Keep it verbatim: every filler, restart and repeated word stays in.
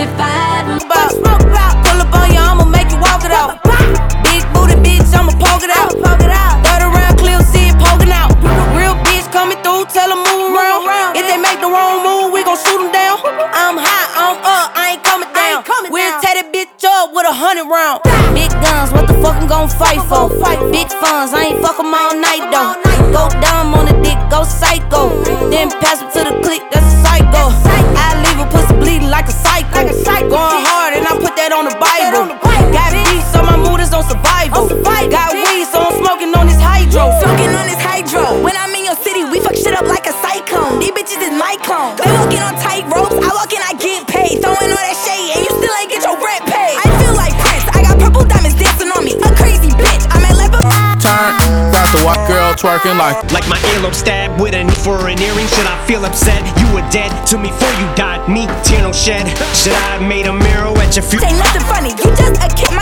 five. About smoke about, pull up on you, I'ma make you walk it out. Big booty bitch, I'ma poke it out. Third around, clear, see it poking out. Real bitch coming through, tell them move around. If they make the wrong move, we gon' shoot them down. I'm hot, I'm up, I ain't coming down. We'll tear that bitch up with a hundred round. Big guns, what the fuck I'm gon' fight for? Big funds, I ain't fuck 'em all night though. Go down on the dick, go psycho. Then pass it to the click, that's a psycho. I leave a pussy bleeding like a psycho. Going hard and I put that on the Bible. Got beats, so my mood is on survival. Got weed, so I'm smoking on this hydro. Smoking on this hydro. When I'm in your city, we fuck shit up like a cyclone. These bitches is my clone. They walking on tight ropes, I walk in, I get paid. Throwing all that shade, and you still ain't get your rent paid. I feel like Prince, I got purple diamonds dancing on me. A crazy bitch, I'm at level. Turn, got the white girl twerking like Like my earlobe stabbed with a knee for an earring. Should I feel upset? You were dead to me before you died. Me, tear no shed. Should I have made a mirror at your feet? Ain't nothing funny, you just a kid.